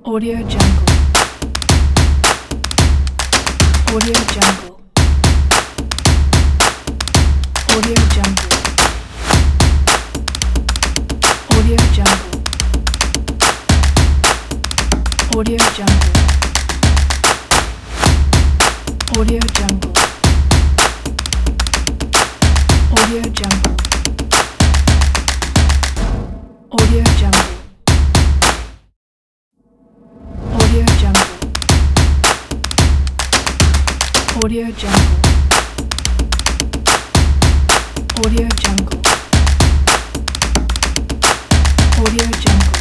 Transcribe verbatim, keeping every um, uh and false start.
Audio Jungle. Audio Jungle. Audio Jungle. Audio Jungle. Audio Jungle. Audio Jungle. Audio Jungle. Audio Jungle. Audio Jungle. Audio Jungle. Audio Jungle. Audio Jungle.